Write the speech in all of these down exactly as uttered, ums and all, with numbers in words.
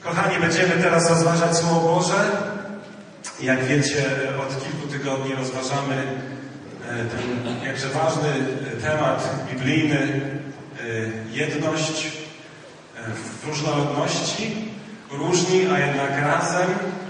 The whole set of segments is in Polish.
Kochani, będziemy teraz rozważać Słowo Boże. Jak wiecie, od kilku tygodni rozważamy ten jakże ważny temat biblijny, jedność w różnorodności, różni, a jednak razem,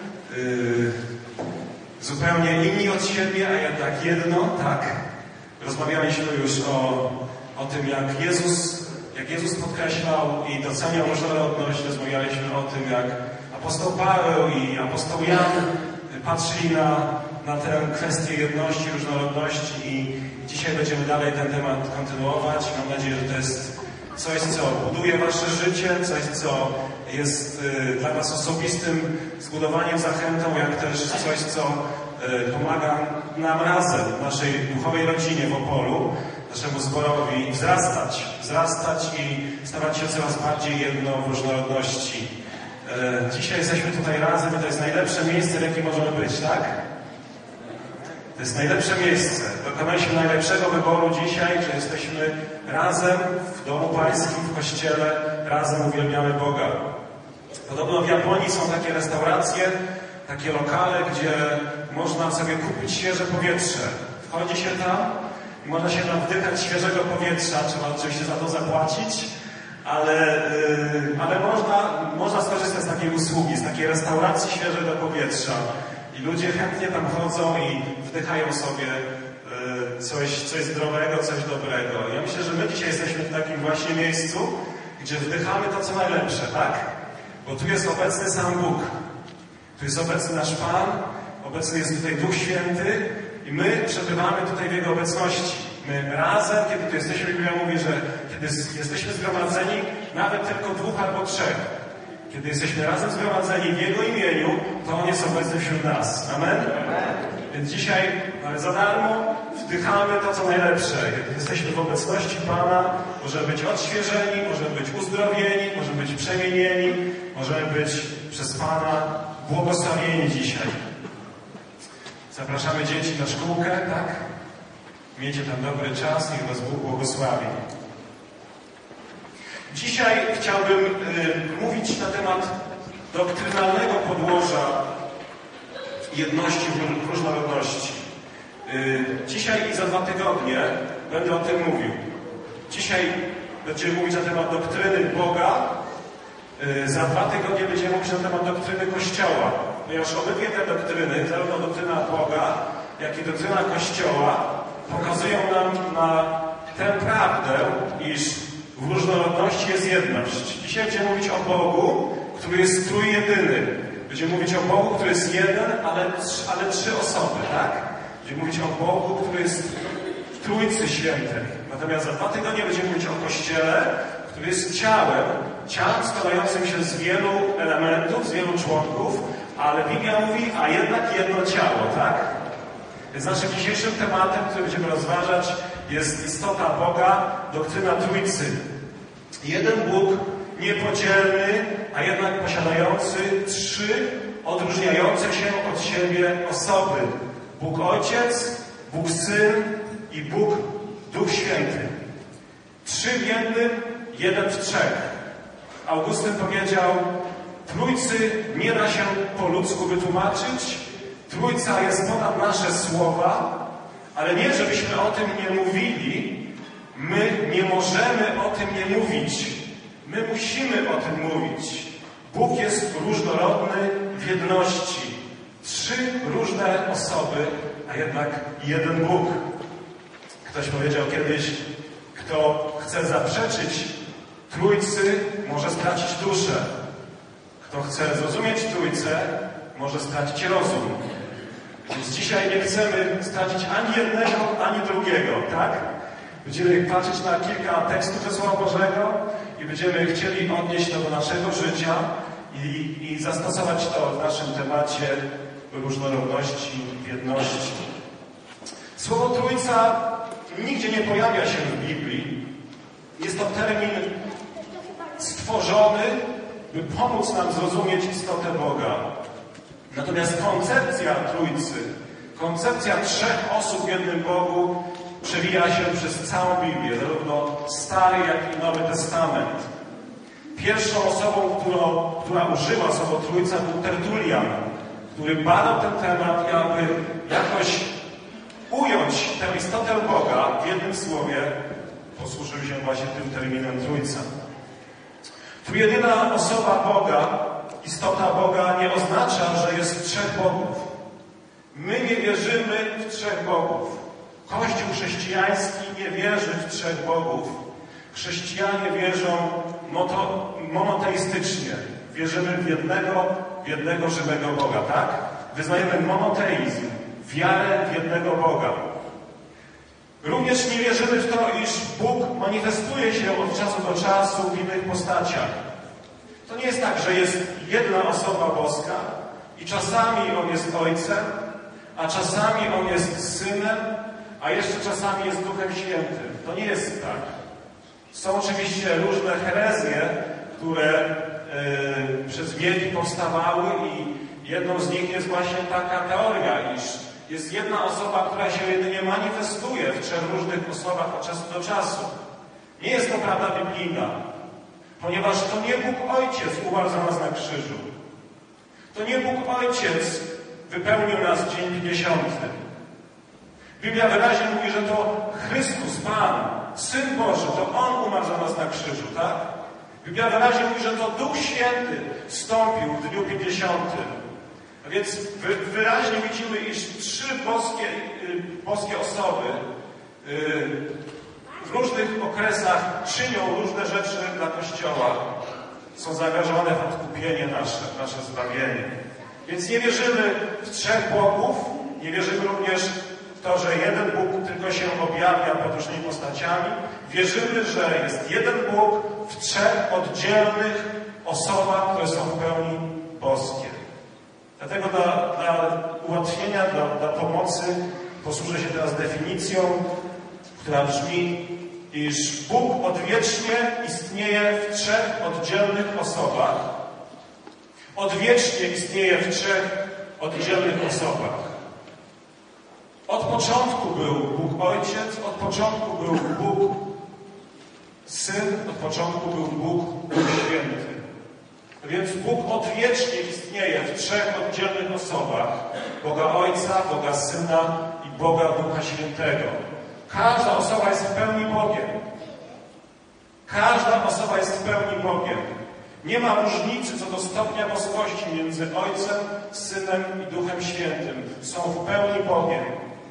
zupełnie inni od siebie, a jednak jedno, tak. Rozmawialiśmy już o, o tym, jak Jezus, jak Jezus podkreślał i doceniał różnorodność. Rozmawialiśmy o tym, jak apostoł Paweł i apostoł Jan patrzyli na, na tę kwestię jedności, różnorodności i dzisiaj będziemy dalej ten temat kontynuować. Mam nadzieję, że to jest coś, co buduje wasze życie, coś, co jest y, dla was osobistym zbudowaniem, zachętą, jak też coś, co y, pomaga nam razem, naszej duchowej rodzinie w Opolu, naszemu zborowi wzrastać, wzrastać i stawać się coraz bardziej jedno w różnorodności. Y, dzisiaj jesteśmy tutaj razem i to jest najlepsze miejsce, w jakim możemy być, tak? To jest najlepsze miejsce. Dokonaliśmy najlepszego wyboru dzisiaj, że jesteśmy razem w domu pańskim, w kościele, razem uwielbiamy Boga. Podobno w Japonii są takie restauracje, takie lokale, gdzie można sobie kupić świeże powietrze. Wchodzi się tam i można się tam wdychać świeżego powietrza. Trzeba oczywiście za to zapłacić, ale, yy, ale można, można skorzystać z takiej usługi, z takiej restauracji świeżego powietrza. I ludzie chętnie tam chodzą i wdychają sobie y, coś, coś zdrowego, coś dobrego. Ja myślę, że my dzisiaj jesteśmy w takim właśnie miejscu, gdzie wdychamy to, co najlepsze, tak? Bo tu jest obecny sam Bóg. Tu jest obecny nasz Pan, obecny jest tutaj Duch Święty i my przebywamy tutaj w Jego obecności. My razem, kiedy tu jesteśmy, Biblia mówi, że kiedy jesteśmy zgromadzeni, nawet tylko dwóch albo trzech, kiedy jesteśmy razem zgromadzeni w Jego imieniu, to On jest obecny wśród nas. Amen? Amen. Więc dzisiaj za darmo wdychamy to, co najlepsze. Kiedy jesteśmy w obecności Pana, możemy być odświeżeni, możemy być uzdrowieni, możemy być przemienieni, możemy być przez Pana błogosławieni dzisiaj. Zapraszamy dzieci na szkółkę, tak? Miejcie tam dobry czas, niech Was Bóg błogosławi. Dzisiaj chciałbym y, mówić na temat doktrynalnego podłoża jedności w różnorodności. Y, dzisiaj i za dwa tygodnie będę o tym mówił. Dzisiaj będziemy mówić na temat doktryny Boga. Y, za dwa tygodnie będziemy mówić na temat doktryny Kościoła. Ponieważ obydwie te doktryny, zarówno doktryna Boga, jak i doktryna Kościoła, pokazują nam na tę prawdę, iż w różnorodności jest jedność. Dzisiaj będziemy mówić o Bogu, który jest trójjedyny. Będziemy mówić o Bogu, który jest jeden, ale, ale trzy osoby, tak? Będziemy mówić o Bogu, który jest w Trójcy Świętej. Natomiast za dwa tygodnie będziemy mówić o Kościele, który jest ciałem, ciałem składającym się z wielu elementów, z wielu członków, ale Biblia mówi, a jednak jedno ciało, tak? Więc naszym dzisiejszym tematem, który będziemy rozważać, jest istota Boga, doktryna Trójcy. Jeden Bóg, niepodzielny, a jednak posiadający trzy odróżniające się od siebie osoby. Bóg Ojciec, Bóg Syn i Bóg Duch Święty. Trzy w jednym, jeden w trzech. Augustyn powiedział, Trójcy nie da się po ludzku wytłumaczyć, Trójca jest ponad nasze słowa, ale nie, żebyśmy o tym nie mówili, my nie możemy o tym nie mówić. My musimy o tym mówić. Bóg jest różnorodny w jedności. Trzy różne osoby, a jednak jeden Bóg. Ktoś powiedział kiedyś, kto chce zaprzeczyć Trójcy, może stracić duszę. Kto chce zrozumieć Trójcę, może stracić rozum. Więc dzisiaj nie chcemy stracić ani jednego, ani drugiego, tak? Będziemy patrzeć na kilka tekstów ze Słowa Bożego i będziemy chcieli odnieść to do naszego życia i, i zastosować to w naszym temacie różnorodności, jedności. Słowo Trójca nigdzie nie pojawia się w Biblii. Jest to termin stworzony, by pomóc nam zrozumieć istotę Boga. Natomiast koncepcja Trójcy, koncepcja trzech osób w jednym Bogu przewija się przez całą Biblię, zarówno Stary, jak i Nowy Testament. pierwszą osobą, którą, która użyła słowo Trójca, był Tertulian, który badał ten temat i aby jakoś ująć tę istotę Boga w jednym słowie, posłużył się właśnie tym terminem Trójca. Trójjedyna osoba Boga, istota Boga nie oznacza, że jest trzech Bogów. My nie wierzymy w trzech Bogów. Kościół chrześcijański nie wierzy w trzech Bogów. Chrześcijanie wierzą moto, monoteistycznie. Wierzymy w jednego, w jednego żywego Boga, tak? Wyznajemy monoteizm, wiarę w jednego Boga. Również nie wierzymy w to, iż Bóg manifestuje się od czasu do czasu w innych postaciach. To nie jest tak, że jest jedna osoba boska i czasami On jest Ojcem, a czasami On jest Synem, a jeszcze czasami jest Duchem Świętym. To nie jest tak. Są oczywiście różne herezje, które yy, przez wieki powstawały i jedną z nich jest właśnie taka teoria, iż jest jedna osoba, która się jedynie manifestuje w trzech różnych osobach od czasu do czasu. Nie jest to prawda biblijna, ponieważ to nie Bóg Ojciec umarł za nas na krzyżu. To nie Bóg Ojciec wypełnił nas dzień pięćdziesiąty. Biblia wyraźnie mówi, że to Chrystus Pan, Syn Boży, to On umarł za nas na krzyżu, tak? Biblia wyraźnie mówi, że to Duch Święty wstąpił w dniu pięćdziesiątym. A więc wy, wyraźnie widzimy, iż trzy boskie, y, boskie osoby y, w różnych okresach czynią różne rzeczy dla Kościoła. Są zaangażowane w odkupienie nasze, nasze zbawienie. Więc nie wierzymy w trzech Bogów, nie wierzymy również w to, że jeden Bóg tylko się objawia pod różnymi postaciami. Wierzymy, że jest jeden Bóg w trzech oddzielnych osobach, które są w pełni boskie. Dlatego dla, dla ułatwienia, dla, dla pomocy posłużę się teraz definicją, która brzmi, iż Bóg odwiecznie istnieje w trzech oddzielnych osobach. Odwiecznie istnieje w trzech oddzielnych osobach. Od początku był Bóg Ojciec, od początku był Bóg Syn, od początku był Bóg Duch Święty. Więc Bóg odwiecznie istnieje w trzech oddzielnych osobach. Boga Ojca, Boga Syna i Boga Ducha Świętego. Każda osoba jest w pełni Bogiem. Każda osoba jest w pełni Bogiem. Nie ma różnicy co do stopnia boskości między Ojcem, Synem i Duchem Świętym. Są w pełni Bogiem.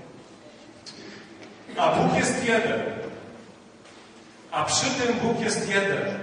A Bóg jest jeden. A przy tym Bóg jest jeden.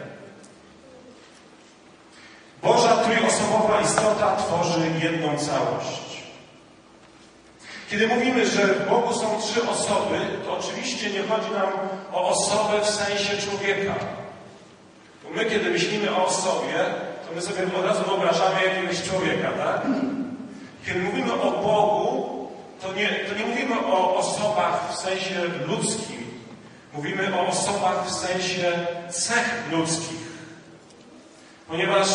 Boża trójosobowa istota tworzy jedną całość. Kiedy mówimy, że w Bogu są trzy osoby, to oczywiście nie chodzi nam o osobę w sensie człowieka. Bo my, kiedy myślimy o osobie, to my sobie od razu wyobrażamy jakiegoś człowieka, tak? Kiedy mówimy o Bogu, to nie, to nie mówimy o osobach w sensie ludzkim. Mówimy o osobach w sensie cech ludzkich. Ponieważ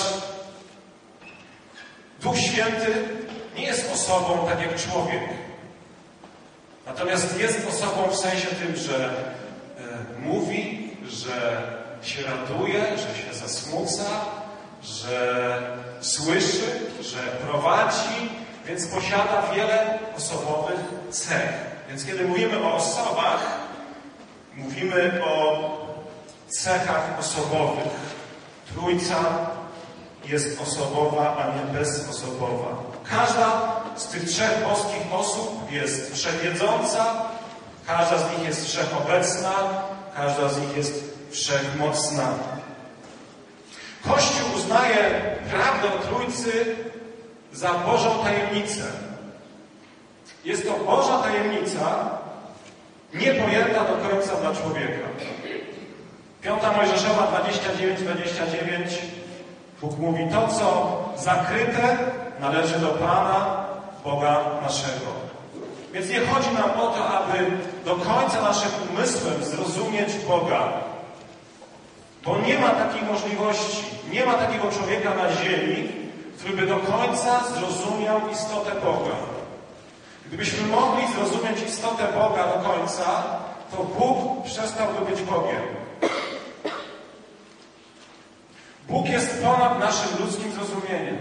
Duch Święty nie jest osobą tak jak człowiek. Natomiast jest osobą w sensie tym, że e, mówi, że się raduje, że się zasmuca, że słyszy, że prowadzi, więc posiada wiele osobowych cech. Więc kiedy mówimy o osobach, mówimy o cechach osobowych. Trójca jest osobowa, a nie bezosobowa. Każda z tych trzech boskich osób jest wszechwiedząca, każda z nich jest wszechobecna, każda z nich jest wszechmocna. Kościół uznaje prawdę o Trójcy za Bożą tajemnicę. Jest to Boża tajemnica, niepojęta do końca dla człowieka. Piąta Mojżeszowa dwadzieścia dziewięć dwadzieścia dziewięć Bóg mówi, to co zakryte należy do Pana, Boga naszego. Więc nie chodzi nam o to, aby do końca naszym umysłem zrozumieć Boga. Bo nie ma takiej możliwości, nie ma takiego człowieka na ziemi, który by do końca zrozumiał istotę Boga. Gdybyśmy mogli zrozumieć istotę Boga do końca, to Bóg przestałby być Bogiem. Bóg jest ponad naszym ludzkim zrozumieniem.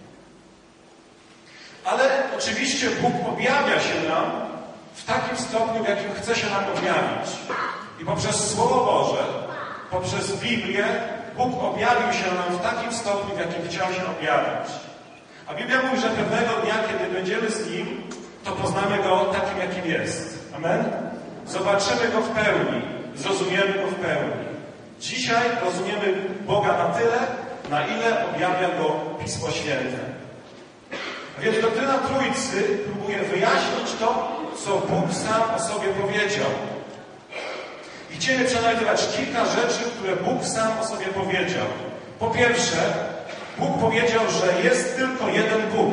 Ale oczywiście Bóg objawia się nam w takim stopniu, w jakim chce się nam objawić. I poprzez Słowo Boże, poprzez Biblię, Bóg objawił się nam w takim stopniu, w jakim chciał się objawić. A Biblia mówi, że pewnego dnia, kiedy będziemy z Nim, to poznamy Go takim, jakim jest. Amen? Zobaczymy Go w pełni, zrozumiemy Go w pełni. Dzisiaj rozumiemy Boga na tyle, na ile objawia Go Pismo Święte. A więc doktryna Trójcy próbuje wyjaśnić to, co Bóg sam o sobie powiedział. I chcemy przeanalizować kilka rzeczy, które Bóg sam o sobie powiedział. Po pierwsze, Bóg powiedział, że jest tylko jeden Bóg.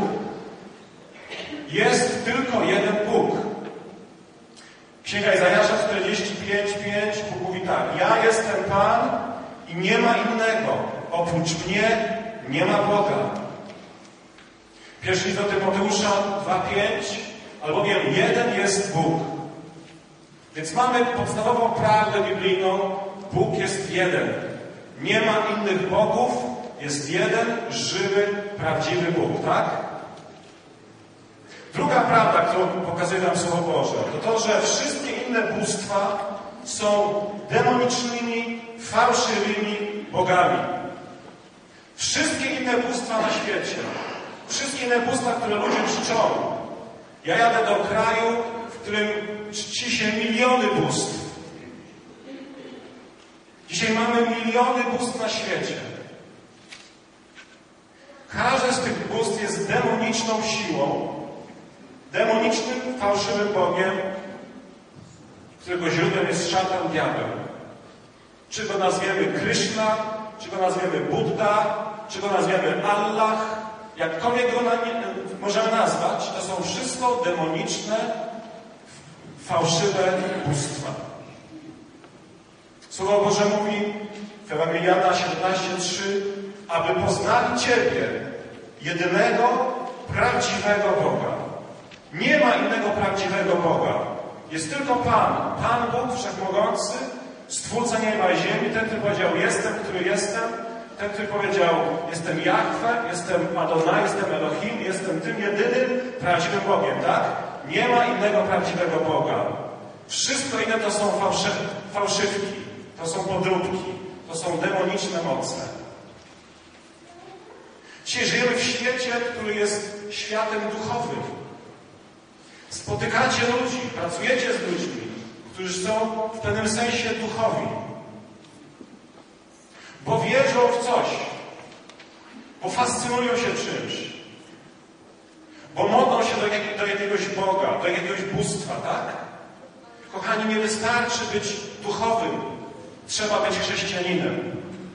Jest tylko jeden Bóg. Księga Izajasza czterdzieści pięć, pięć, Bóg mówi tak: ja jestem Pan i nie ma innego. Oprócz mnie nie ma Boga. Pierwszy list do Tymoteusza dwa, pięć, albowiem jeden jest Bóg. Więc mamy podstawową prawdę biblijną: Bóg jest jeden. Nie ma innych bogów, jest jeden, żywy, prawdziwy Bóg, tak? Druga prawda, którą pokazuje nam Słowo Boże, to to, że wszystkie inne bóstwa są demonicznymi, fałszywymi bogami. Wszystkie inne bóstwa na świecie, wszystkie inne bóstwa, które ludzie czczą. Ja jadę do kraju, w którym czci się miliony bóstw. Dzisiaj mamy miliony bóstw na świecie. Każdy z tych bóstw jest demoniczną siłą, demonicznym, fałszywym Bogiem, którego źródłem jest szatan, diabeł. Czy go nazwiemy Kryszna, czy go nazwiemy Budda, czy go nazwiemy Allah, jakkolwiek go na nie, możemy nazwać, to są wszystko demoniczne, fałszywe bóstwa. Słowo Boże mówi w Ewangelii Jana siedemnaście, trzy, aby poznali Ciebie, jedynego, prawdziwego Boga. Nie ma innego prawdziwego Boga. Jest tylko Pan, Pan Bóg Wszechmogący, Stwórca nieba i ziemi, ten, który powiedział: jestem, który jestem, ten, który powiedział: jestem Jahwe, jestem Adonai, jestem Elohim, jestem tym jedynym prawdziwym Bogiem, tak? Nie ma innego prawdziwego Boga. Wszystko inne to są fałszy, fałszywki, to są podróbki, to są demoniczne moce. Dzisiaj żyjemy w świecie, który jest światem duchowym. Spotykacie ludzi, pracujecie z ludźmi, którzy są w pewnym sensie duchowi. Bo wierzą w coś, bo fascynują się czymś, bo modlą się do, jak, do jakiegoś Boga, do jakiegoś bóstwa, tak? Kochani, nie wystarczy być duchowym, trzeba być chrześcijaninem.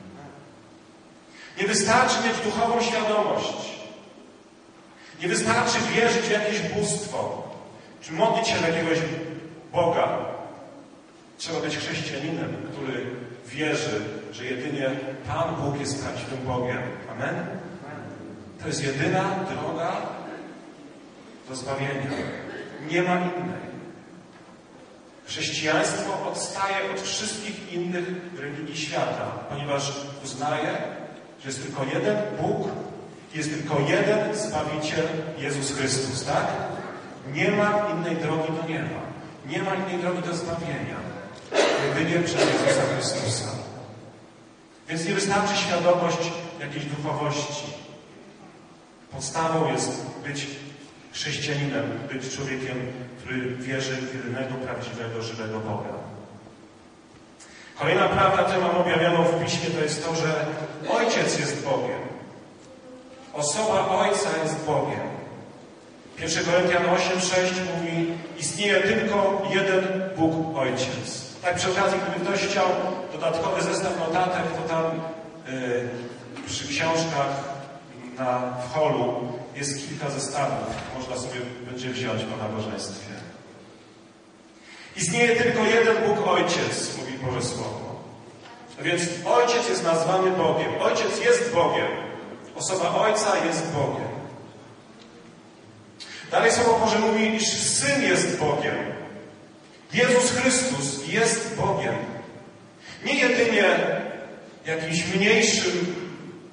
Nie wystarczy mieć duchową świadomość. Nie wystarczy wierzyć w jakieś bóstwo, czy modlić się do jakiegoś Boga. Trzeba być chrześcijaninem, który wierzy, że jedynie Pan Bóg jest prawdziwym Bogiem. Amen? To jest jedyna droga do zbawienia. Nie ma innej. Chrześcijaństwo odstaje od wszystkich innych religii świata, ponieważ uznaje, że jest tylko jeden Bóg, jest tylko jeden Zbawiciel, Jezus Chrystus, tak? Nie ma innej drogi do nieba. Nie ma innej drogi do zbawienia. Jedynie przez Jezusa Chrystusa. Więc nie wystarczy świadomość jakiejś duchowości. Podstawą jest być chrześcijaninem, być człowiekiem, który wierzy w jedynego, prawdziwego, żywego Boga. Kolejna prawda, którą mam objawioną w Piśmie, to jest to, że Ojciec jest Bogiem. Osoba Ojca jest Bogiem. pierwszy Koryntian osiem, sześć mówi: istnieje tylko jeden Bóg Ojciec. Tak przy okazji, gdyby ktoś chciał dodatkowy zestaw notatek, to tam yy, przy książkach na, w holu jest kilka zestawów. Można sobie będzie wziąć po nabożeństwie. Istnieje tylko jeden Bóg Ojciec, mówi Boże Słowo. A więc Ojciec jest nazwany Bogiem. Ojciec jest Bogiem. Osoba Ojca jest Bogiem. Dalej Słowo Boże mówi, iż Syn jest Bogiem. Jezus Chrystus jest Bogiem. Nie jedynie jakimś mniejszym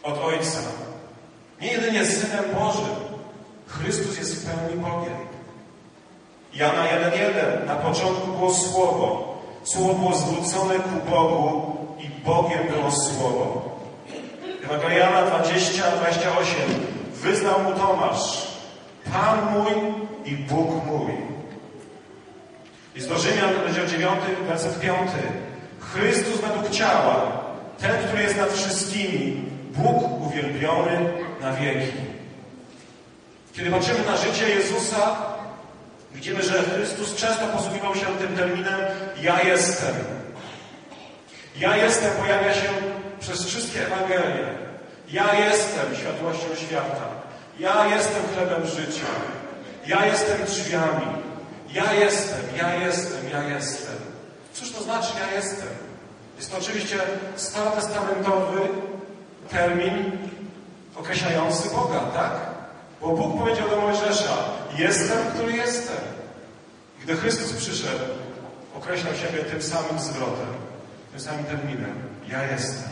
od Ojca. Nie jedynie Synem Bożym. Chrystus jest w pełni Bogiem. Jana jeden jeden. Na początku było Słowo. Słowo było zwrócone ku Bogu i Bogiem było Słowo. Ewangelia Jana dwadzieścia, dwadzieścia osiem. Wyznał mu Tomasz: Pan mój i Bóg mój. List do Rzymian, rozdział dziewiąty, werset piąty. Chrystus według ciała, ten, który jest nad wszystkimi, Bóg uwielbiony na wieki. Kiedy patrzymy na życie Jezusa, widzimy, że Chrystus często posługiwał się tym terminem ja jestem. Ja jestem pojawia się przez wszystkie Ewangelie. Ja jestem światłością świata. Ja jestem chlebem życia. Ja jestem drzwiami. Ja jestem, ja jestem, ja jestem. Cóż to znaczy ja jestem? Jest to oczywiście starotestamentowy termin określający Boga, tak? Bo Bóg powiedział do Mojżesza: jestem, który jestem. Gdy Chrystus przyszedł, określał siebie tym samym zwrotem, tym samym terminem. Ja jestem.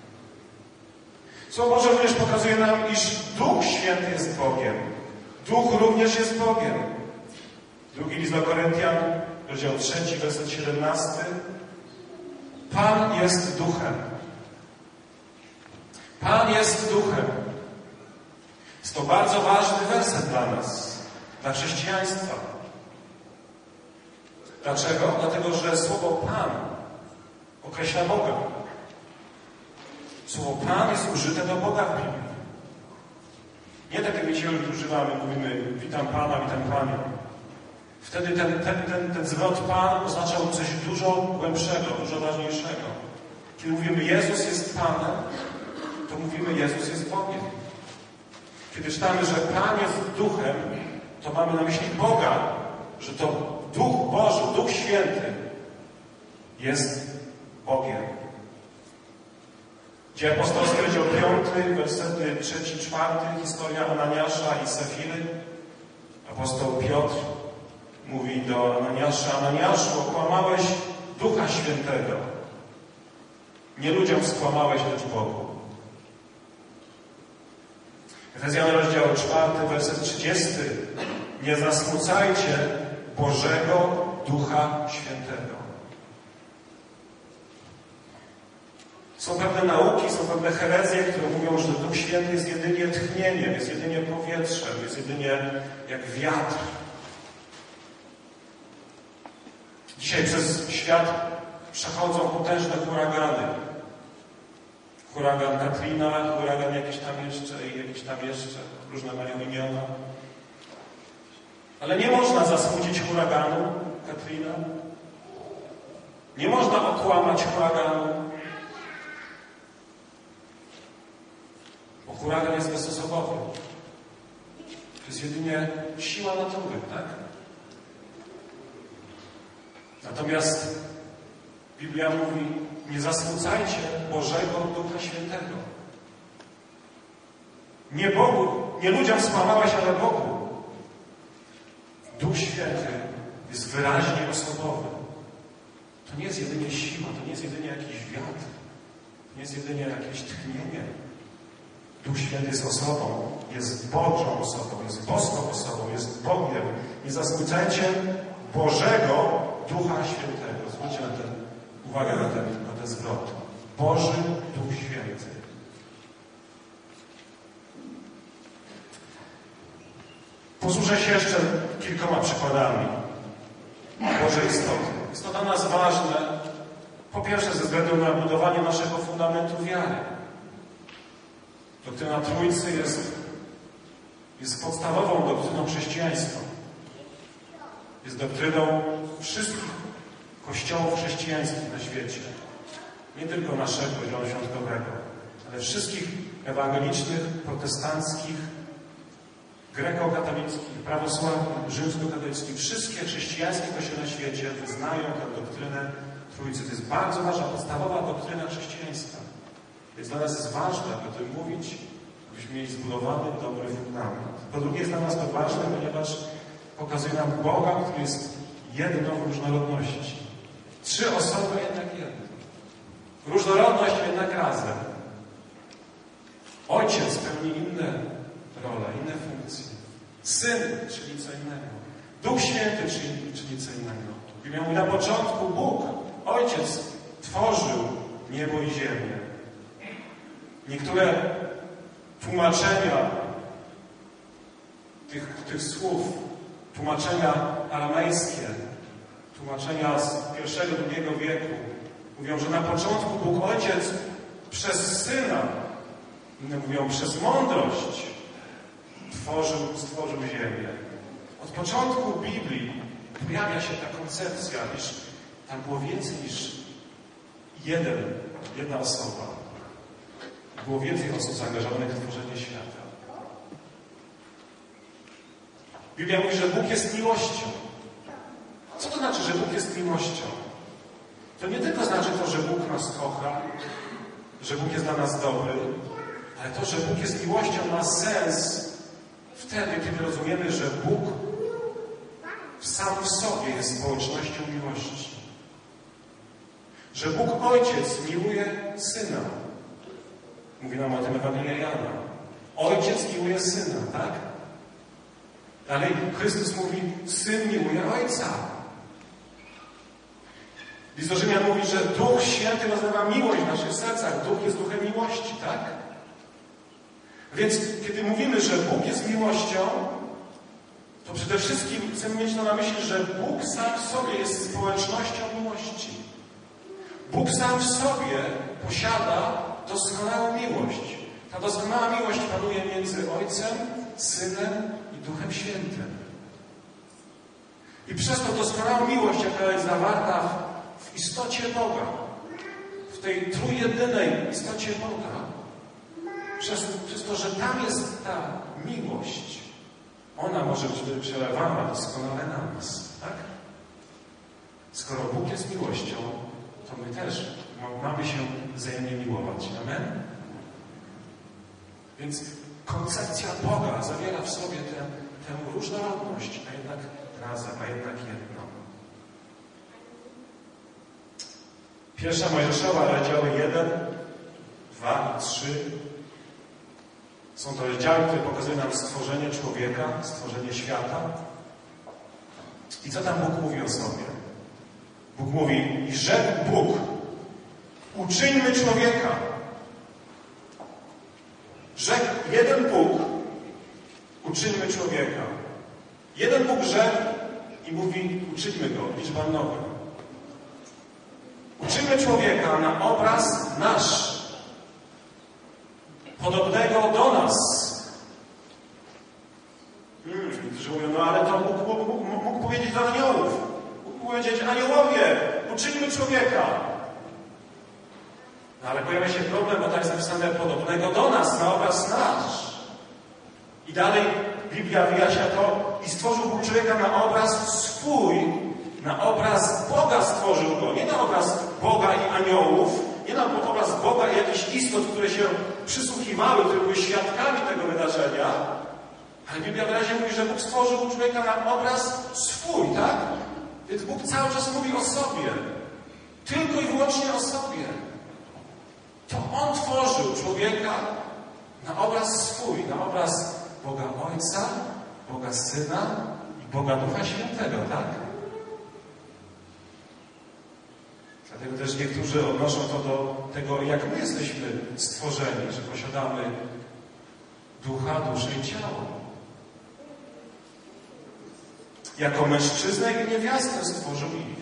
Słowo Boże również pokazuje nam, iż Duch Święty jest Bogiem. Duch również jest Bogiem. Drugi list do Koryntian, rozdział trzeci, werset siedemnasty. Pan jest Duchem. Pan jest Duchem. Jest to bardzo ważny werset dla nas, dla chrześcijaństwa. Dlaczego? Dlatego, że słowo Pan określa Boga. Słowo Pan jest użyte do Boga w Biblii. Nie tak jak my dzisiaj używamy, mówimy witam Pana, witam Panią. Wtedy ten, ten, ten, ten zwrot Pan oznaczał coś dużo głębszego, dużo ważniejszego. Kiedy mówimy Jezus jest Panem, to mówimy Jezus jest Bogiem. Kiedy czytamy, że Pan jest Duchem, to mamy na myśli Boga, że to Duch Boży, Duch Święty jest Bogiem. Dzieje apostolskie, rozdział piąty, wersety trzeci, czwarty, historia Ananiasza i Safiry. Apostoł Piotr mówi do Ananiasza: Ananiaszu, okłamałeś Ducha Świętego. Nie ludziom skłamałeś, lecz Bogu. Efezjan, rozdział czwarty, werset trzydziesty. Nie zasmucajcie Bożego Ducha Świętego. Są pewne nauki, są pewne herezje, które mówią, że Duch Święty jest jedynie tchnieniem, jest jedynie powietrzem, jest jedynie jak wiatr. Dzisiaj przez świat przechodzą potężne huragany. Huragan Katrina, huragan jakiś tam jeszcze i jakiś tam jeszcze, różne mają imiona. Ale nie można zasmucić huraganu Katrina. Nie można okłamać huraganu. Bo huragan jest bezosobowy. To jest jedynie siła natury, tak? Natomiast Biblia mówi: nie zasmucajcie Bożego Ducha Świętego. Nie Bogu, nie ludziom skłamałeś, ale Bogu. Duch Święty jest wyraźnie osobowy. To nie jest jedynie siła, to nie jest jedynie jakiś wiatr, to nie jest jedynie jakieś tchnienie. Duch Święty jest osobą, jest Bożą osobą, jest boską osobą, jest Bogiem. Nie zasmucajcie Bożego Ducha Świętego. Zwróćcie na ten, uwagę na ten, na ten zwrot. Boży Duch Święty. Posłużę się jeszcze kilkoma przykładami Bożej istoty. Jest to dla nas ważne, po pierwsze ze względu na budowanie naszego fundamentu wiary. Doktryna Trójcy jest, jest podstawową doktryną chrześcijańską. Jest doktryną wszystkich kościołów chrześcijańskich na świecie. Nie tylko naszego zielonoświątkowego, ale wszystkich ewangelicznych, protestanckich, grekokatolickich, prawosławnych, rzymskokatolickich. Wszystkie chrześcijańskie kościoły na świecie wyznają tę doktrynę Trójcy. To jest bardzo ważna, podstawowa doktryna chrześcijańska. Więc dla nas jest ważne, aby o tym mówić, abyśmy mieli zbudowany dobry fundament. Po drugie, jest dla nas to ważne, ponieważ pokazuje nam Boga, który jest jedną w różnorodności. Trzy osoby, jednak jedno. Różnorodność, jednak razem. Ojciec pełni inne role, inne funkcje. Syn, czyli co innego. Duch Święty, czyli, czyli co innego. Biblia mówi, na początku Bóg, Ojciec, tworzył niebo i ziemię. Niektóre tłumaczenia tych, tych słów, tłumaczenia aramejskie, tłumaczenia z pierwszego, drugiego wieku, mówią, że na początku Bóg Ojciec przez Syna, inne mówią przez mądrość, tworzył, stworzył ziemię. Od początku Biblii pojawia się ta koncepcja, iż tam było więcej niż jeden, jedna osoba. Było więcej osób zaangażowanych w tworzenie świata. Biblia mówi, że Bóg jest miłością. Co to znaczy, że Bóg jest miłością? To nie tylko znaczy to, że Bóg nas kocha, że Bóg jest dla nas dobry, ale to, że Bóg jest miłością, ma sens wtedy, kiedy rozumiemy, że Bóg sam w sobie jest społecznością miłości. Że Bóg Ojciec miłuje Syna. Mówi nam o tym Ewangelia Jana. Ojciec miłuje Syna, tak? Dalej Chrystus mówi, Syn miłuje Ojca. List do Rzymian mówi, że Duch Święty rozlewa miłość w naszych sercach. Duch jest duchem miłości, tak? Więc kiedy mówimy, że Bóg jest miłością, to przede wszystkim chcemy mieć to na myśli, że Bóg sam w sobie jest społecznością miłości. Bóg sam w sobie posiada doskonałą miłość. Ta doskonała miłość panuje między Ojcem, Synem i Duchem Świętym. I przez tą doskonałą miłość, jaka jest zawarta w, w istocie Boga, w tej trójjedynej istocie Boga, przez, przez to, że tam jest ta miłość, ona może być przelewana doskonale na nas, tak? Skoro Bóg jest miłością, to my też mamy się wzajemnie miłować. Amen? Więc koncepcja Boga zawiera w sobie tę, tę różnorodność, a jednak razem, a jednak jedno. Pierwsza Mojżeszowa, rozdziały jeden, dwa i trzy. Są to rozdziały, które pokazują nam stworzenie człowieka, stworzenie świata. I co tam Bóg mówi o sobie? Bóg mówi, i rzekł Bóg, uczyńmy człowieka. Rzekł jeden Bóg, uczyńmy człowieka. Jeden Bóg rzekł i mówi, uczyńmy go, liczba mnoga. Uczyńmy człowieka na obraz nasz, podobnego do nas. Hmm, niektórzy mówią, no ale to Bóg mógł, mógł, mógł powiedzieć do aniołów. Mógł powiedzieć, aniołowie, uczyńmy człowieka. No ale pojawia się problem, bo tak jest napisane podobnego do nas, na obraz nasz. I dalej Biblia wyjaśnia to, i stworzył Bóg człowieka na obraz swój, na obraz Boga stworzył go, nie na obraz Boga i aniołów, nie na obraz Boga i jakichś istot, które się przysłuchiwały, które były świadkami tego wydarzenia, ale Biblia wyraźnie mówi, że Bóg stworzył człowieka na obraz swój, tak? Więc Bóg cały czas mówi o sobie. Tylko i wyłącznie o sobie. To On tworzył człowieka na obraz swój, na obraz Boga Ojca, Boga Syna i Boga Ducha Świętego, tak? Dlatego też niektórzy odnoszą to do tego, jak my jesteśmy stworzeni, że posiadamy ducha, duszę i ciało. Jako mężczyznę i niewiastę stworzył ich.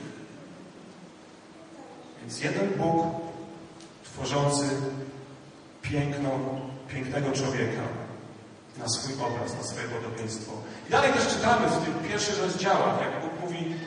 Więc jeden Bóg tworzący piękno, pięknego człowieka na swój obraz, na swoje podobieństwo. I dalej też czytamy w tych pierwszych rozdziałach, jak Bóg mówi,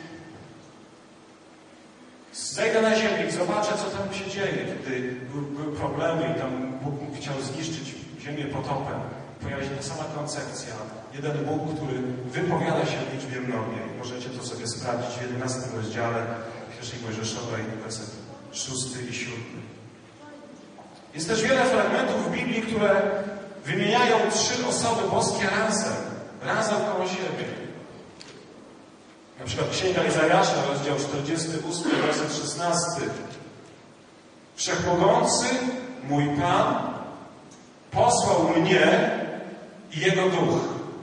zejdę na ziemię i zobaczę, co tam się dzieje, kiedy były problemy i tam Bóg chciał zniszczyć ziemię potopem. Pojawia się ta sama koncepcja. Jeden Bóg, który wypowiada się w liczbie mnogiej. Możecie to sobie sprawdzić w jedenastym rozdziale pierwszej Mojżeszowej, werset szósty i siódmy. Jest też wiele fragmentów w Biblii, które wymieniają trzy osoby boskie razem. Razem koło siebie. Na przykład Księga Izajasza, rozdział czterdziesty ósmy, werset szesnasty. Wszechmogący, mój Pan, posłał mnie i Jego Duch.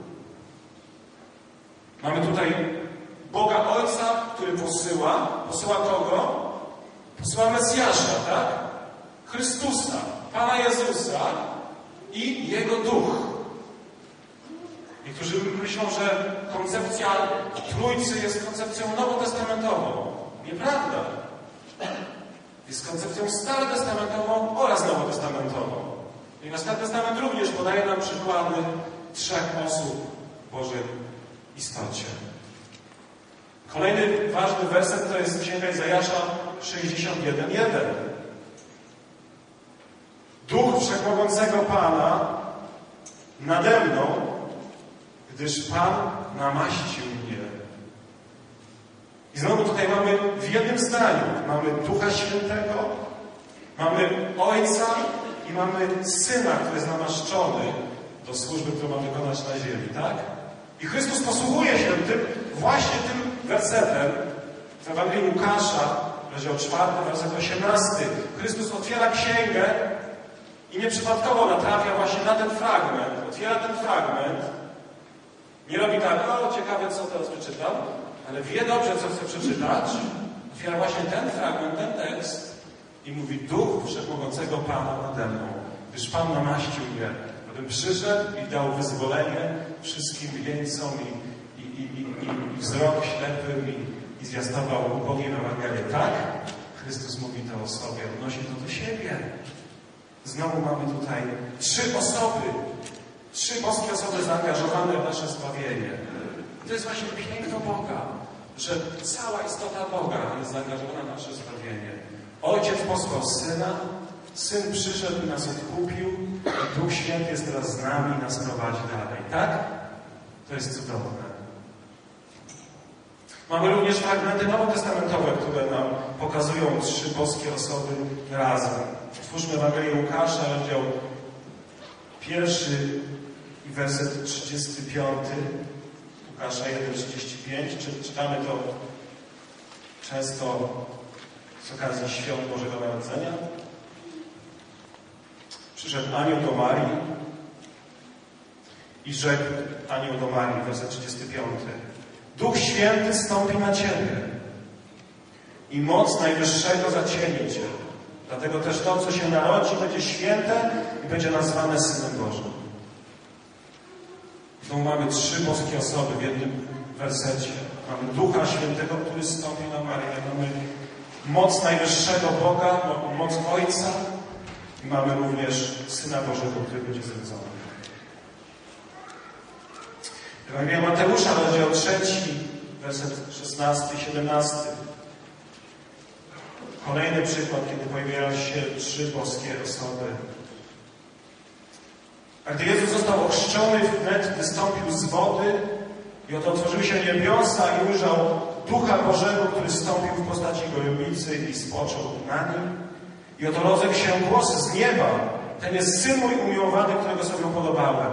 Mamy tutaj Boga Ojca, który posyła. Posyła kogo? Posyła Mesjasza, tak? Chrystusa, Pana Jezusa i Jego Duch. Niektórzy myślą, że koncepcja Trójcy jest koncepcją nowotestamentową. Nieprawda. Jest koncepcją starotestamentową oraz nowotestamentową. I Stary Testament również podaje nam przykłady trzech osób w Bożej istocie. Kolejny ważny werset to jest Księga Izajasza sześćdziesiąt jeden jeden. Duch Wszechmogącego Pana nade mną, gdyż Pan namaścił mnie. I znowu tutaj mamy w jednym zdaniu. Mamy Ducha Świętego, mamy Ojca i mamy Syna, który jest namaszczony do służby, którą ma wykonać na ziemi, tak? I Chrystus posługuje się tym, właśnie tym wersetem w Ewangelii Łukasza, rozdział czwarty, werset osiemnasty. Chrystus otwiera księgę i nieprzypadkowo natrafia właśnie na ten fragment. Otwiera ten fragment. Nie robi tak, o ciekawe co teraz przeczytam, ale wie dobrze, co chce przeczytać. Otwiera właśnie ten fragment, ten tekst i mówi: Duch Wszechmogącego Pana nade mną, gdyż Pan namaścił mnie, abym przyszedł i dał wyzwolenie wszystkim jeńcom i, i, i, i, i wzrok ślepym i, i zwiastował ubogim Ewangelię. Tak? Chrystus mówi to o sobie, odnosi to do siebie. Znowu mamy tutaj trzy osoby, trzy boskie osoby zaangażowane w nasze zbawienie. To jest właśnie piękno Boga, że cała istota Boga jest zaangażowana w nasze zbawienie. Ojciec posłał Syna, Syn przyszedł i nas odkupił, i Duch Święty jest teraz z nami i nas prowadzi dalej. Tak? To jest cudowne. Mamy również fragmenty nowotestamentowe, które nam pokazują trzy boskie osoby razem. Otwórzmy Ewangelię Łukasza, rozdział pierwszy i werset trzydziesty piąty. Łukasza jeden, trzydzieści pięć. Czytamy to często z okazji świąt Bożego Narodzenia. Przyszedł anioł do Marii i rzekł anioł do Marii, werset trzydziesty piąty. Duch Święty stąpi na Ciebie i moc Najwyższego zacieni Cię. Dlatego też to, co się narodzi, będzie święte i będzie nazwane Synem Bożym. Tu mamy trzy boskie osoby w jednym wersecie. Mamy Ducha Świętego, który stąpi na Maryję. Mamy moc Najwyższego Boga, moc Ojca i mamy również Syna Bożego, który będzie zrodzony. Ewangelia Mateusza, rozdział trzeci, werset szesnasty i siedemnasty. Kolejny przykład, kiedy pojawiają się trzy boskie osoby. A gdy Jezus został ochrzczony, wnet wystąpił z wody i oto otworzyły się niebiosa i ujrzał Ducha Bożego, który stąpił w postaci gołębicy i spoczął na nim. I oto rozległ się głos z nieba: ten jest Syn mój umiłowany, którego sobie upodobałem.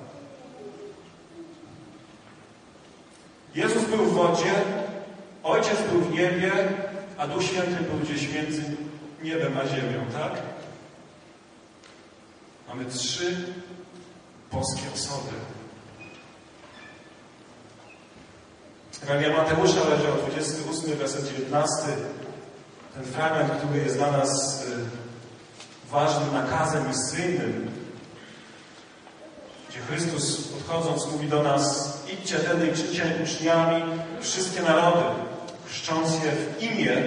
Jezus był w wodzie, Ojciec był w niebie, a Duch Święty był gdzieś między niebem a ziemią, tak? Mamy trzy boskie osoby. Ewangelia Mateusza, rozdział dwudziesty ósmy, werset dziewiętnasty. Ten fragment, który jest dla nas y, ważnym nakazem misyjnym, gdzie Chrystus, odchodząc, mówi do nas: idźcie tedy i czyńcie uczniami wszystkie narody, chrzcząc je w imię,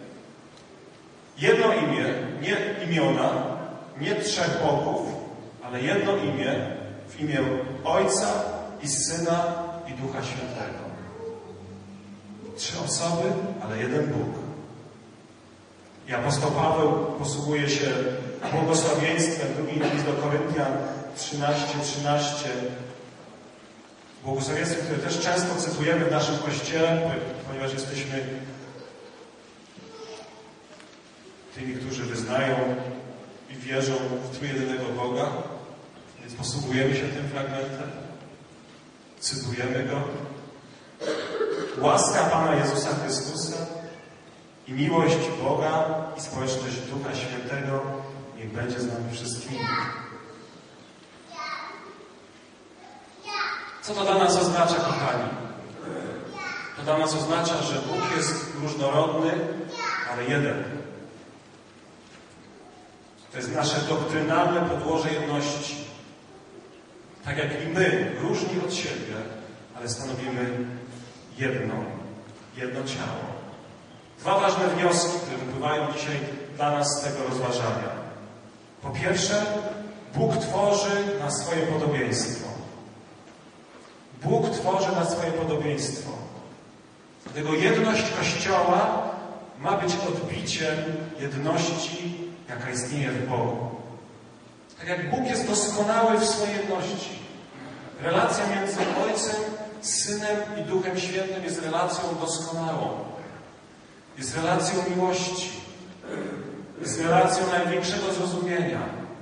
jedno imię, nie imiona, nie trzech bogów, ale jedno imię, w imię Ojca i Syna i Ducha Świętego. Trzy osoby, ale jeden Bóg. I apostoł Paweł posługuje się błogosławieństwem, drugi list do Koryntian trzynaście trzynaście. Błogosławieństwo, które też często cytujemy w naszym Kościele, ponieważ jesteśmy tymi, którzy wyznają i wierzą w trójjedynego Boga, więc posługujemy się tym fragmentem, cytujemy go. Łaska Pana Jezusa Chrystusa i miłość Boga i społeczność Ducha Świętego niech będzie z nami wszystkimi. Co to dla nas oznacza, kochani? To dla nas oznacza, że Bóg jest różnorodny, ale jeden. To jest nasze doktrynalne podłoże jedności. Tak jak i my, różni od siebie, ale stanowimy jedno, jedno ciało. Dwa ważne wnioski, które wypływają dzisiaj dla nas z tego rozważania. Po pierwsze, Bóg tworzy na swoje podobieństwo. Bóg tworzy na swoje podobieństwo. Dlatego jedność Kościoła ma być odbiciem jedności, jaka istnieje w Bogu. Tak jak Bóg jest doskonały w swojej jedności. Relacja między Ojcem, Synem i Duchem Świętym jest relacją doskonałą. Jest relacją miłości. Jest relacją największego zrozumienia.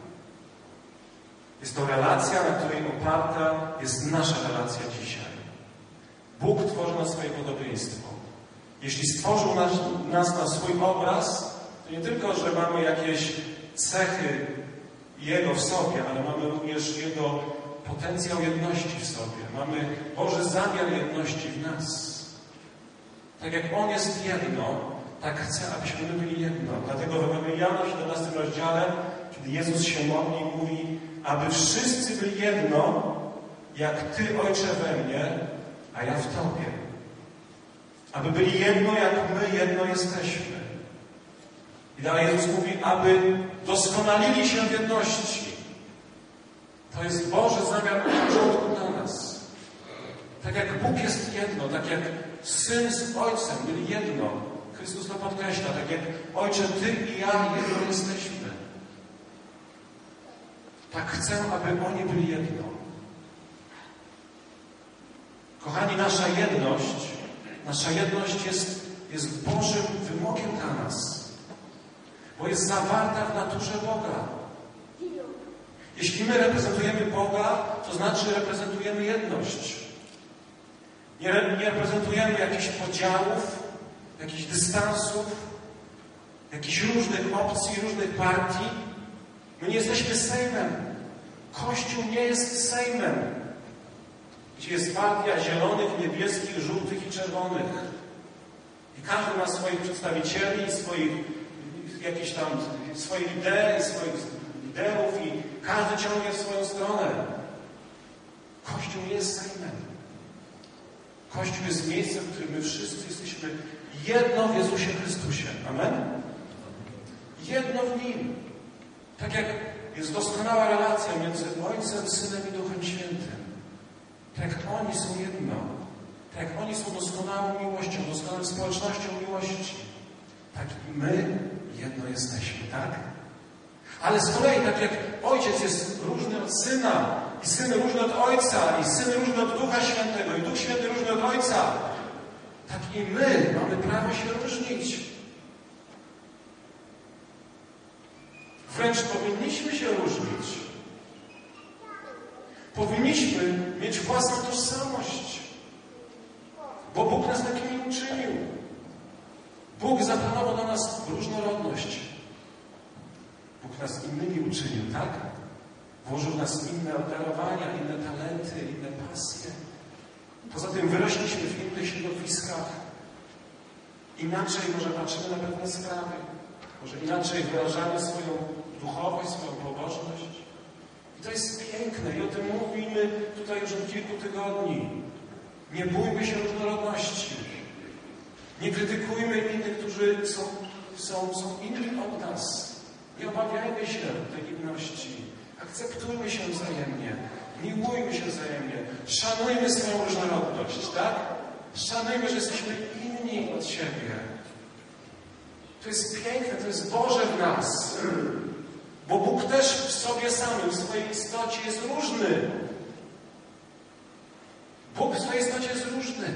Jest to relacja, na której oparta jest nasza relacja dzisiaj. Bóg tworzy na swoje podobieństwo. Jeśli stworzył nas, nas na swój obraz, to nie tylko, że mamy jakieś cechy Jego w sobie, ale mamy również Jego potencjał jedności w sobie. Mamy Boży zamiar jedności w nas. Tak jak On jest jedno, tak chce, abyśmy my byli jedno. Dlatego w Ewangelii Jana w siedemnastym rozdziale, kiedy Jezus się modli, mówi, aby wszyscy byli jedno, jak Ty, Ojcze, we mnie, a ja w Tobie. Aby byli jedno, jak my jedno jesteśmy. I dalej Jezus mówi, aby doskonalili się w jedności. To jest Boży zamiar od początku dla nas. Tak jak Bóg jest jedno, tak jak Syn z Ojcem byli jedno. Chrystus to podkreśla, tak jak Ojcze, Ty i ja jedno jesteśmy. Tak chcę, aby oni byli jedno. Kochani, nasza jedność, nasza jedność jest, jest Bożym wymogiem dla nas. Bo jest zawarta w naturze Boga. Jeśli my reprezentujemy Boga, to znaczy reprezentujemy jedność. Nie, nie reprezentujemy jakichś podziałów, jakichś dystansów, jakichś różnych opcji, różnych partii. My nie jesteśmy Sejmem. Kościół nie jest Sejmem, gdzie jest partia zielonych, niebieskich, żółtych i czerwonych. I każdy ma swoich przedstawicieli, swoich jakieś tam swoje idee, swoich liderów i każdy ciągnie w swoją stronę. Kościół nie jest Sejmem. Kościół jest miejscem, w którym my wszyscy jesteśmy jedno w Jezusie Chrystusie. Amen? Jedno w Nim. Tak jak jest doskonała relacja między Ojcem, Synem i Duchem Świętym. Tak jak oni są jedno. Tak jak oni są doskonałą miłością, doskonałą społecznością miłości. Tak i my jedno jesteśmy, tak? Ale z kolei, tak jak Ojciec jest różny od Syna, i Syn różny od Ojca, i Syn różny od Ducha Świętego, i Duch Święty różny od Ojca, tak i my mamy prawo się różnić. Wręcz powinniśmy się różnić. Powinniśmy mieć własną tożsamość. Bo Bóg nas takimi uczynił. Bóg zaplanował dla nas różnorodność. Bóg nas innymi uczynił, tak? Włożył w nas inne obdarowania, inne talenty, inne pasje. Poza tym wyrośliśmy w innych środowiskach. Inaczej może patrzymy na pewne sprawy. Może inaczej wyrażamy swoją duchowość, swoją pobożność. I to jest piękne i o tym mówimy tutaj już od kilku tygodni. Nie bójmy się różnorodności. Nie krytykujmy innych, którzy są, są, są inni od nas. Nie obawiajmy się tej inności. Akceptujmy się wzajemnie. Miłujmy się wzajemnie. Szanujmy swoją różnorodność, tak? Szanujmy, że jesteśmy inni od siebie. To jest piękne, to jest Boże w nas. Bo Bóg też w sobie samym, w swojej istocie jest różny. Bóg w swojej istocie jest różny.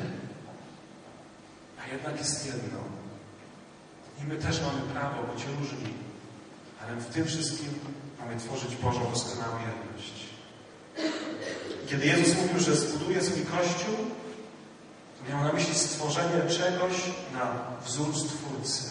A jednak jest jedno. I my też mamy prawo być różni. Ale w tym wszystkim mamy tworzyć Bożą doskonałą jedność. Kiedy Jezus mówił, że zbuduje swój Kościół, to miał na myśli stworzenie czegoś na wzór Stwórcy.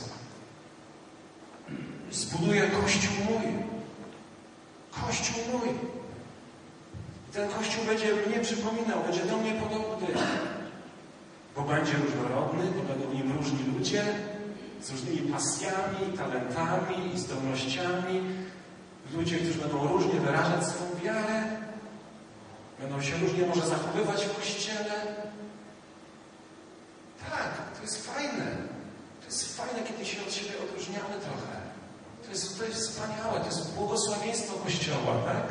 Zbuduję Kościół mój. Kościół mój. Ten Kościół będzie mnie przypominał, będzie do mnie podobny. Bo będzie różnorodny, bo będą w nim różni ludzie z różnymi pasjami, talentami i zdolnościami. Ludzie, którzy będą różnie wyrażać swoją wiarę, będą się różnie może zachowywać w Kościele. Tak, to jest fajne. To jest fajne, kiedy się od siebie odróżniamy trochę. To jest, to jest wspaniałe, to jest błogosławieństwo Kościoła, tak?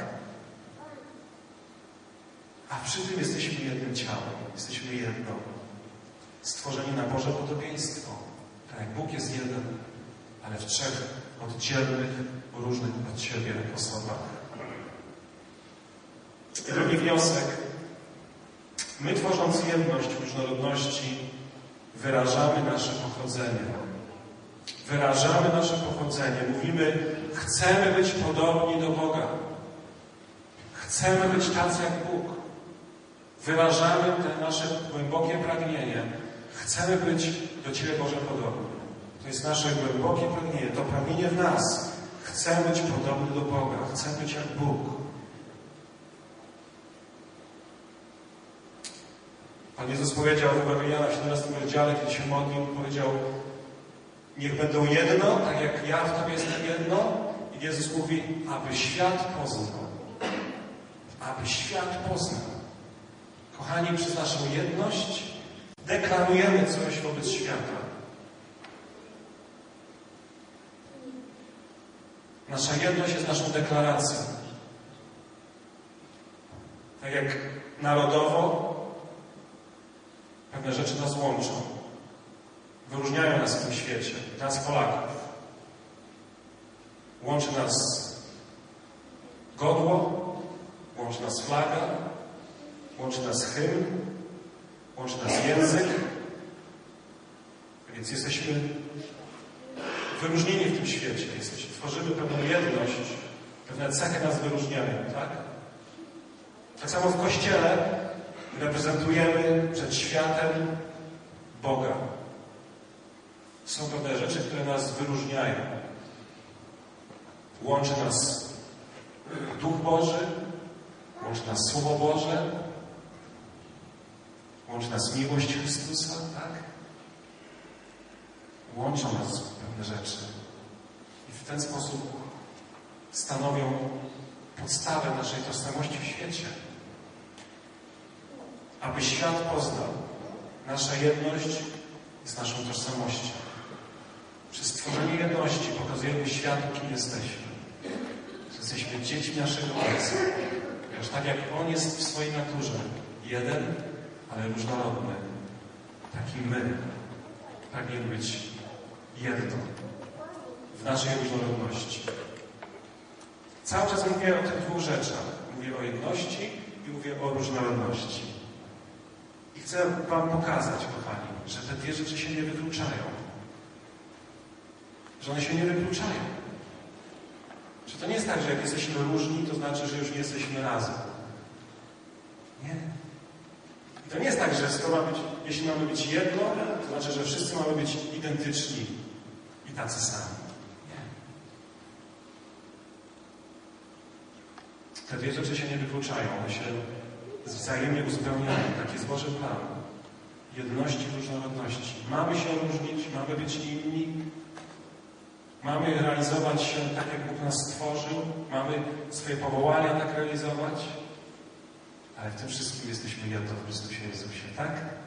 A przy tym jesteśmy jednym ciałem, jesteśmy jedno. Stworzeni na Boże podobieństwo. Tak jak Bóg jest jeden, ale w trzech oddzielnych, różnych od siebie osobach. I drugi wniosek. My, tworząc jedność w różnorodności, wyrażamy nasze pochodzenie. Wyrażamy nasze pochodzenie. Mówimy, chcemy być podobni do Boga. Chcemy być tacy jak Bóg. Wyrażamy te nasze głębokie pragnienie. Chcemy być do Ciebie, Boże, podobni. To jest nasze głębokie pragnienie. To pragnienie w nas. Chcemy być podobni do Boga. Chcemy być jak Bóg. Pan Jezus powiedział w Ewangelii Jana w siedemnastym rozdziale, kiedy się modlił, powiedział: niech będą jedno, tak jak ja w Tobie jestem jedno. I Jezus mówi, aby świat poznał. Aby świat poznał. Kochani, przez naszą jedność deklarujemy coś wobec świata. Nasza jedność jest naszą deklaracją. Tak jak narodowo pewne rzeczy nas łączą. Wyróżniają nas w tym świecie. Nas, Polaków. Łączy nas godło, łączy nas flaga, łączy nas hymn, łączy nas język. Więc jesteśmy wyróżnieni w tym świecie. Jesteśmy, tworzymy pewną jedność, pewne cechy nas wyróżniają, tak? Tak samo w Kościele reprezentujemy przed światem Boga. Są pewne rzeczy, które nas wyróżniają. Łączy nas Duch Boży, łączy nas Słowo Boże, łączy nas miłość Chrystusa, tak? Łączą nas pewne rzeczy. I w ten sposób stanowią podstawę naszej tożsamości w świecie. Aby świat poznał, nasza jedność jest naszą tożsamością. Przez stworzenie jedności pokazujemy światu, kim jesteśmy. Że jesteśmy dziećmi naszego Ojca. Ponieważ tak jak On jest w swojej naturze, jeden, ale różnorodny, tak i my pragniemy być jedno w naszej różnorodności. Cały czas mówię o tych dwóch rzeczach. Mówię o jedności i mówię o różnorodności. I chcę Wam pokazać, kochani, że te dwie rzeczy się nie wykluczają. Że one się nie wykluczają. Że to nie jest tak, że jak jesteśmy różni, to znaczy, że już nie jesteśmy razem. Nie. I to nie jest tak, że skoro ma być, jeśli mamy być jedno, to znaczy, że wszyscy mamy być identyczni i tacy sami. Nie. Te dwie rzeczy się nie wykluczają. One się wzajemnie uzupełniają. Tak jest Boży plan. Jedności w różnorodności. Mamy się różnić, mamy być inni. Mamy realizować się tak, jak Bóg nas stworzył. Mamy swoje powołania tak realizować. Ale w tym wszystkim jesteśmy jedno w Chrystusie Jezusie, tak?